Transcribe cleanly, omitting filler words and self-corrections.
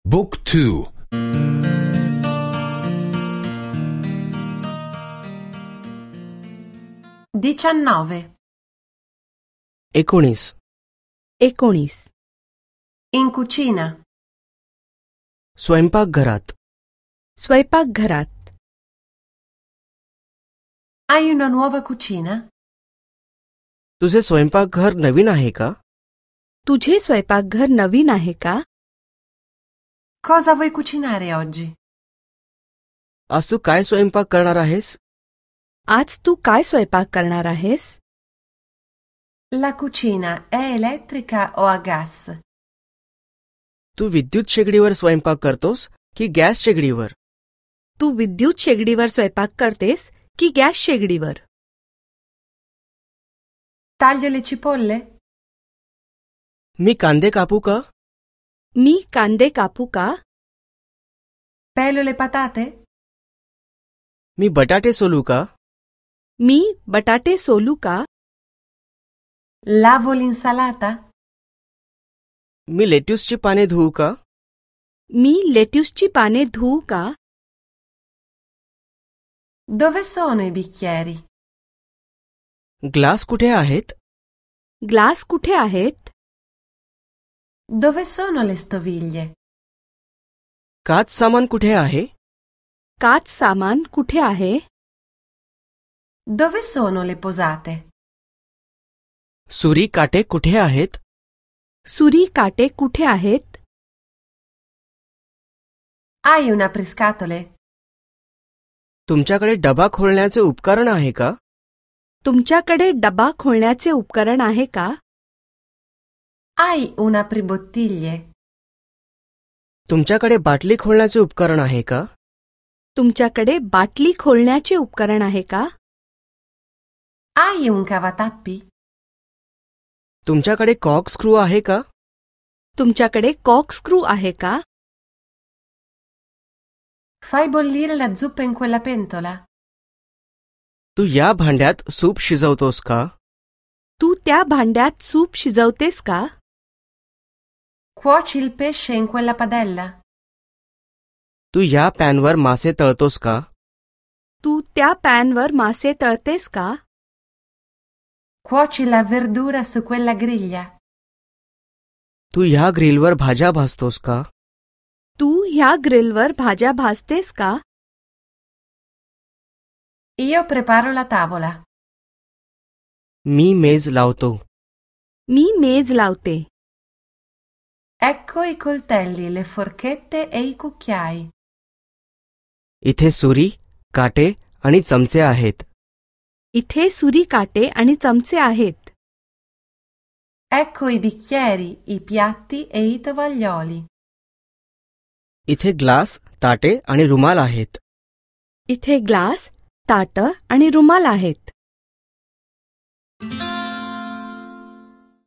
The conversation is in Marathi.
Book 2. 19. 19. 19. In cucina. स्वयंपाकघरात. स्वयंपाकघरात. Hai una nuova cucina? तुझे स्वयंपाकघर नवीन आहे का? तुझे स्वयंपाकघर नवीन आहे का? Cosa vuoi cucinare oggi? आज तू काय स्वयंपाक करणार आहेस? आज तू काय स्वयंपाक करणार आहेस? La cucina è elettrica o a gas? तू विद्युत शेगडीवर स्वयंपाक करतोस की गॅस शेगडीवर? तू विद्युत शेगडीवर स्वयंपाक करतेस की गॅस शेगडीवर? Taglio le cipolle? मी कांदे कापू का? मी कांदे कापू का? Pelo le patate? मी बटाटे सोलू का? मी बटाटे सोलू का? Lavo l'insalata? मी लेट्युसची पाने धुवू का? मी लेट्युसची पाने धुवू का? Dove sono i bicchieri? Glass कुठे आहेत? ग्लास कुठे आहेत? Dove sono le stoviglie? काच सामान कुठे आहे? काच सामान कुठे आहे? Dove sono le posate? सुरी काटे कुठे आहेत? सुरी काटे कुठे आहेत? Hai un apriscatole? तुमच्याकडे डबा खोलण्याचे उपकरण आहे का? तुमच्याकडे डबा खोलण्याचे उपकरण आहे का? Hai un apribottiglie? तुमच्याकडे बाटली खोलण्याचे उपकरण आहे का? तुमच्याकडे बाटली खोलण्याचे उपकरण आहे का? Hai un cavatappi? तुमच्याकडे कॉर्क स्क्रू आहे का? तुमच्याकडे कॉर्कस्क्रू आहे का? Fai bollire la zuppa in quella pentola? तू या भांड्यात सूप शिजवतोस का? तू त्या भांड्यात सूप शिजवतेस का? Cuoci il pesce in quella padella? तू या पॅनवर मासे तळतोस का? तू त्या पॅनवर मासे तळतेस का? Cuoci la verdura su quella griglia? तू ह्या ग्रिलवर भाज्या भाजतोस का? तू ह्या ग्रिलवर भाज्या भाजतेस का? Io preparo la tavola. मी मेज लावतो. मी मेज लावते. Ecco i coltelli, le forchette e i cucchiai. इथे सुरी, काटे आणि चमचे आहेत. इथे सुरी काटे आणि चमचे आहेत. Ecco i bicchieri, i piatti e i tovaglioli. इथे ग्लास, ताटे आणि रुमाल आहेत. इथे ग्लास, ताटं आणि रुमाल आहेत.